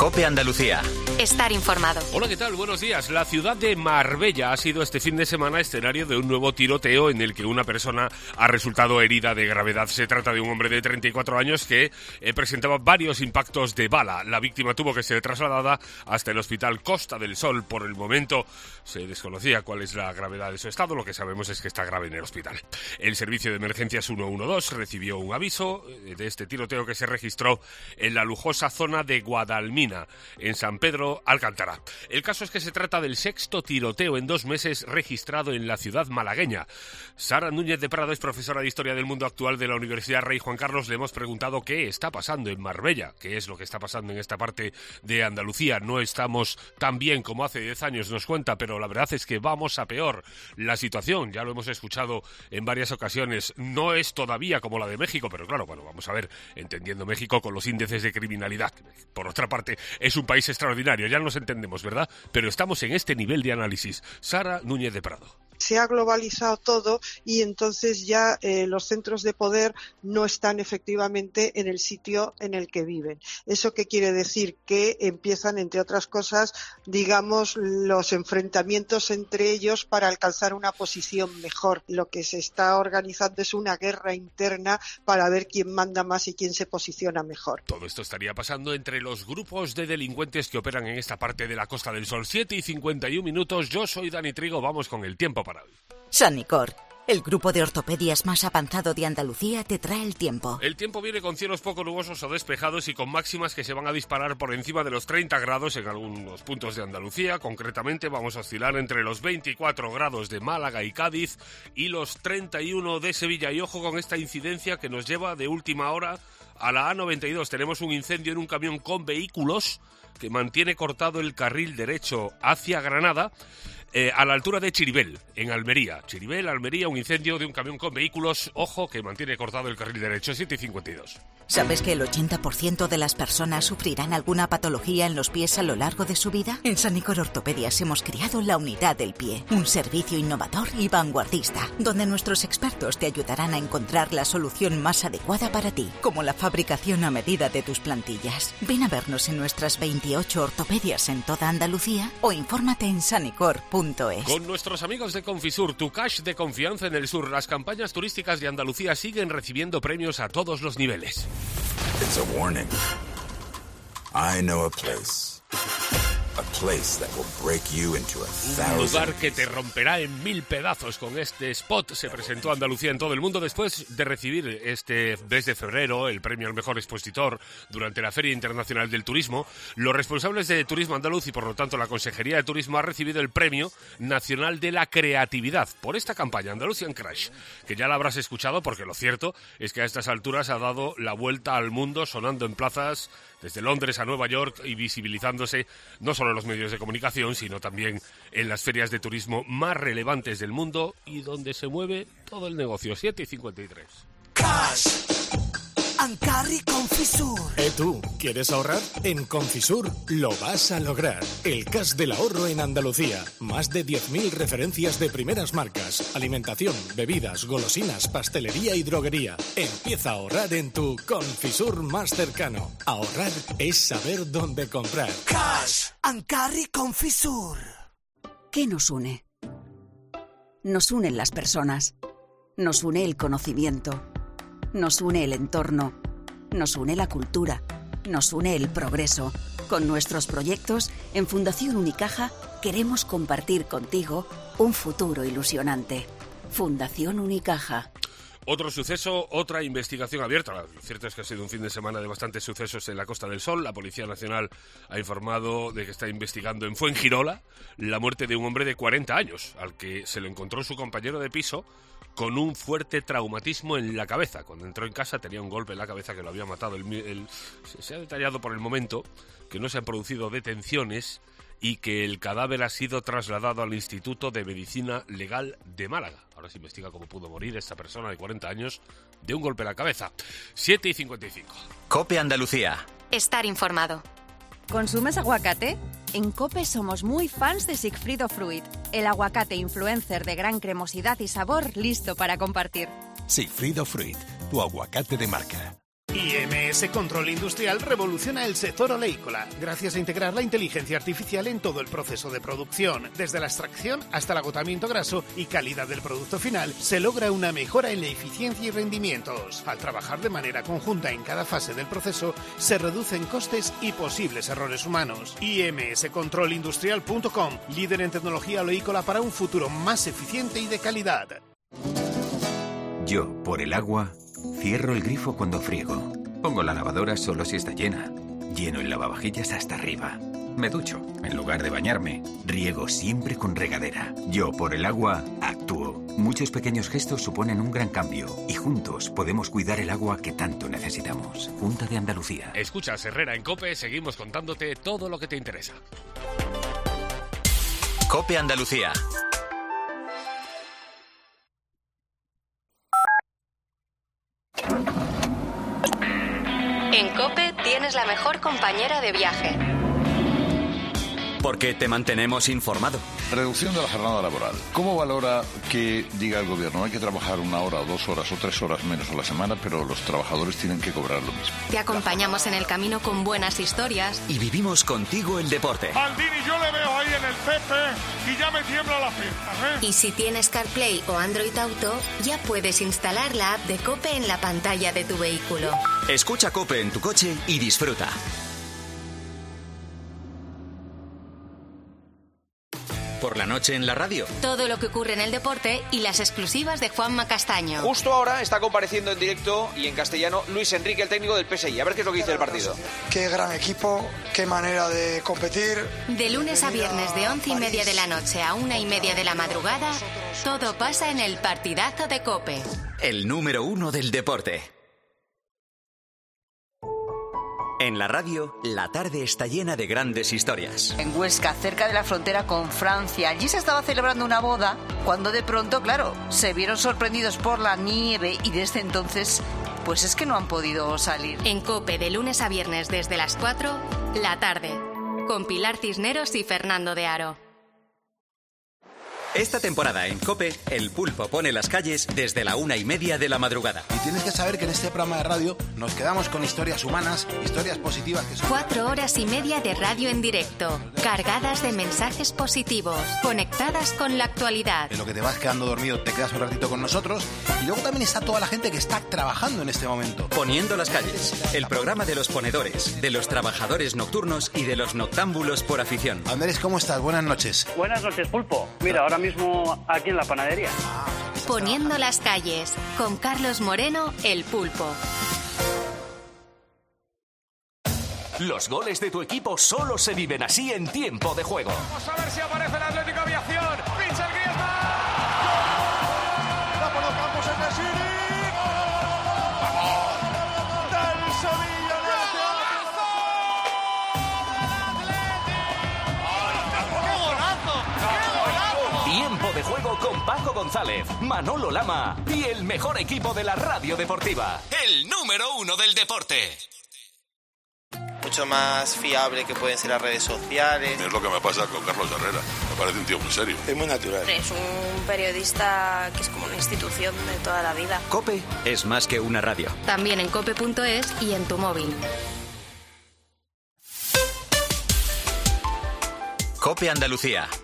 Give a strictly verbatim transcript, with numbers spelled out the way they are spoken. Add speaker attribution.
Speaker 1: COPE Andalucía.
Speaker 2: Estar informado.
Speaker 3: Hola, ¿qué tal? Buenos días. La ciudad de Marbella ha sido este fin de semana escenario de un nuevo tiroteo en el que una persona ha resultado herida de gravedad. Se trata de un hombre de treinta y cuatro años que eh, presentaba varios impactos de bala. La víctima tuvo que ser trasladada hasta el hospital Costa del Sol. Por el momento se desconocía cuál es la gravedad de su estado. Lo que sabemos es que está grave en el hospital. El servicio de emergencias ciento doce recibió un aviso de este tiroteo que se registró en la lujosa zona de Guadalmina, en San Pedro Alcántara. El caso es que se trata del sexto tiroteo en dos meses registrado en la ciudad malagueña. Sara Núñez de Prado es profesora de Historia del Mundo Actual de la Universidad Rey Juan Carlos. Le hemos preguntado qué está pasando en Marbella, qué es lo que está pasando en esta parte de Andalucía. No estamos tan bien como hace diez años, nos cuenta, pero la verdad es que vamos a peor. La situación, ya lo hemos escuchado en varias ocasiones, no es todavía como la de México, pero claro, bueno, vamos a ver, entendiendo México con los índices de criminalidad. Por otra parte, es un país extraordinario. Ya nos entendemos, ¿verdad? Pero estamos en este nivel de análisis. Sara Núñez de Prado.
Speaker 4: Se ha globalizado todo y entonces ya eh, los centros de poder no están efectivamente en el sitio en el que viven. ¿Eso qué quiere decir? Que empiezan, entre otras cosas, digamos, los enfrentamientos entre ellos para alcanzar una posición mejor. Lo que se está organizando es una guerra interna para ver quién manda más y quién se posiciona mejor.
Speaker 3: Todo esto estaría pasando entre los grupos de delincuentes que operan en esta parte de la Costa del Sol. siete y cincuenta y un minutos. Yo soy Dani Trigo. Vamos con el tiempo para hoy.
Speaker 5: Sanicor, el grupo de ortopedias más avanzado de Andalucía, te trae el tiempo.
Speaker 3: El tiempo viene con cielos poco nubosos o despejados y con máximas que se van a disparar por encima de los treinta grados en algunos puntos de Andalucía. Concretamente vamos a oscilar entre los veinticuatro grados de Málaga y Cádiz y los treinta y uno de Sevilla. Y ojo con esta incidencia que nos lleva de última hora a la A noventa y dos. Tenemos un incendio en un camión con vehículos que mantiene cortado el carril derecho hacia Granada. Eh, a la altura de Chiribel, en Almería. Chiribel, Almería, un incendio de un camión con vehículos, ojo, que mantiene cortado el carril derecho. Siete y cincuenta y dos.
Speaker 5: ¿Sabes que el ochenta por ciento de las personas sufrirán alguna patología en los pies a lo largo de su vida? En Sanicor Ortopedias hemos creado la unidad del pie, un servicio innovador y vanguardista, donde nuestros expertos te ayudarán a encontrar la solución más adecuada para ti, como la fabricación a medida de tus plantillas. Ven a vernos en nuestras veintiocho ortopedias en toda Andalucía o infórmate en sanicor punto es.
Speaker 3: Con nuestros amigos de Confisur, tu cash de confianza en el sur, las campañas turísticas de Andalucía siguen recibiendo premios a todos los niveles.
Speaker 6: It's a warning. I know a place. A place that will break you into a thousand.
Speaker 3: Un lugar que te romperá en mil pedazos. Con este spot se presentó Andalucía en todo el mundo después de recibir este desde febrero el premio al mejor expositor durante la Feria Internacional del Turismo. Los responsables de Turismo Andaluz y por lo tanto la Consejería de Turismo ha recibido el Premio Nacional de la Creatividad por esta campaña Andalusian Crash, que ya la habrás escuchado porque lo cierto es que a estas alturas ha dado la vuelta al mundo, sonando en plazas desde Londres a Nueva York y visibilizándose no solo en los medios de comunicación, sino también en las ferias de turismo más relevantes del mundo y donde se mueve todo el negocio. siete y cincuenta y tres.
Speaker 7: Cash and Carry Confisur.
Speaker 8: ¿Eh tú? ¿Quieres ahorrar? En Confisur lo vas a lograr. El cash del ahorro en Andalucía. Más de diez mil referencias de primeras marcas. Alimentación, bebidas, golosinas, pastelería y droguería. Empieza a ahorrar en tu Confisur más cercano. Ahorrar es saber dónde comprar.
Speaker 7: Cash and Carry Confisur.
Speaker 9: ¿Qué nos une? Nos unen las personas. Nos une el conocimiento. Nos une el entorno, nos une la cultura, nos une el progreso. Con nuestros proyectos, en Fundación Unicaja, queremos compartir contigo un futuro ilusionante. Fundación Unicaja.
Speaker 3: Otro suceso, otra investigación abierta. Lo cierto es que ha sido un fin de semana de bastantes sucesos en la Costa del Sol. La Policía Nacional ha informado de que está investigando en Fuengirola la muerte de un hombre de cuarenta años, al que se lo encontró su compañero de piso con un fuerte traumatismo en la cabeza. Cuando entró en casa tenía un golpe en la cabeza que lo había matado. El, el, se ha detallado por el momento que no se han producido detenciones y que el cadáver ha sido trasladado al Instituto de Medicina Legal de Málaga. Ahora se investiga cómo pudo morir esta persona de cuarenta años de un golpe en la cabeza. siete y cincuenta y cinco.
Speaker 1: COPE Andalucía.
Speaker 2: Estar informado.
Speaker 10: ¿Consumes aguacate? En COPE somos muy fans de Sigfrido Fruit, el aguacate influencer de gran cremosidad y sabor listo para compartir.
Speaker 11: Sigfrido Fruit, tu aguacate de marca. I M S Control Industrial revoluciona el sector oleícola gracias a integrar la inteligencia artificial en todo el proceso de producción. Desde la extracción hasta el agotamiento graso y calidad del producto final, se logra una mejora en la eficiencia y rendimientos. Al trabajar de manera conjunta en cada fase del proceso, se reducen costes y posibles errores humanos. I M S control industrial punto com, líder en tecnología oleícola para un futuro más eficiente y de calidad.
Speaker 12: Yo, por el agua, cierro el grifo cuando friego. Pongo la lavadora solo si está llena. Lleno el lavavajillas hasta arriba. Me ducho. En lugar de bañarme, riego siempre con regadera. Yo, por el agua, actúo. Muchos pequeños gestos suponen un gran cambio y juntos podemos cuidar el agua que tanto necesitamos. Junta de Andalucía.
Speaker 3: Escuchas Herrera en COPE, seguimos contándote todo lo que te interesa.
Speaker 1: COPE Andalucía.
Speaker 2: En COPE tienes la mejor compañera de viaje.
Speaker 1: Porque te mantenemos informado.
Speaker 13: Reducción de la jornada laboral. ¿Cómo valora que diga el gobierno hay que trabajar una hora, o dos horas o tres horas menos a la semana, pero los trabajadores tienen que cobrar lo mismo?
Speaker 2: Te acompañamos en el camino con buenas historias.
Speaker 1: Y vivimos contigo el deporte.
Speaker 14: Aldini, yo le veo ahí en el Pepe y ya me tiembla la pierna, ¿eh?
Speaker 2: Y si tienes CarPlay o Android Auto, ya puedes instalar la app de COPE en la pantalla de tu vehículo.
Speaker 1: Escucha COPE en tu coche y disfruta. Por la noche en la radio.
Speaker 2: Todo lo que ocurre en el deporte y las exclusivas de Juanma Castaño.
Speaker 15: Justo ahora está compareciendo en directo y en castellano Luis Enrique, el técnico del P S I. A ver qué es lo que dice el partido.
Speaker 16: Qué gran equipo, qué manera de competir.
Speaker 2: De lunes a viernes de once y media de la noche a una y media de la madrugada, todo pasa en el partidazo de COPE.
Speaker 1: El número uno del deporte. En la radio, la tarde está llena de grandes historias.
Speaker 17: En Huesca, cerca de la frontera con Francia, allí se estaba celebrando una boda cuando de pronto, claro, se vieron sorprendidos por la nieve y desde entonces, pues es que no han podido salir.
Speaker 2: En COPE, de lunes a viernes desde las cuatro, la tarde, con Pilar Cisneros y Fernando de Aro.
Speaker 1: Esta temporada en COPE, el pulpo pone las calles desde la una y media de la madrugada.
Speaker 18: Y tienes que saber que en este programa de radio nos quedamos con historias humanas, historias positivas que son...
Speaker 2: Cuatro horas y media de radio en directo, cargadas de mensajes positivos, conectadas con la actualidad.
Speaker 18: En lo que te vas quedando dormido, te quedas un ratito con nosotros. Y luego también está toda la gente que está trabajando en este momento.
Speaker 1: Poniendo las calles, el programa de los ponedores, de los trabajadores nocturnos y de los noctámbulos por afición.
Speaker 18: Andrés, ¿cómo estás? Buenas noches.
Speaker 19: Buenas noches, pulpo. Mira, ahora mismo aquí en la panadería.
Speaker 2: Poniendo las calles, con Carlos Moreno, el pulpo.
Speaker 20: Los goles de tu equipo solo se viven así en tiempo de juego.
Speaker 14: Vamos a ver si aparece el Atlético Aviación. Pincha el Griezmann. La por los campos en el City. ¡Vamos! Del Sevilla.
Speaker 20: Tiempo de juego con Paco González, Manolo Lama y el mejor equipo de la radio deportiva. El número uno del deporte.
Speaker 21: Mucho más fiable que pueden ser las redes sociales.
Speaker 22: Es lo que me pasa con Carlos Herrera. Me parece un tío muy serio.
Speaker 18: Es muy natural.
Speaker 23: Es un periodista que es como una institución de toda la vida.
Speaker 1: COPE es más que una radio.
Speaker 2: También en cope punto es y en tu móvil.
Speaker 1: COPE Andalucía.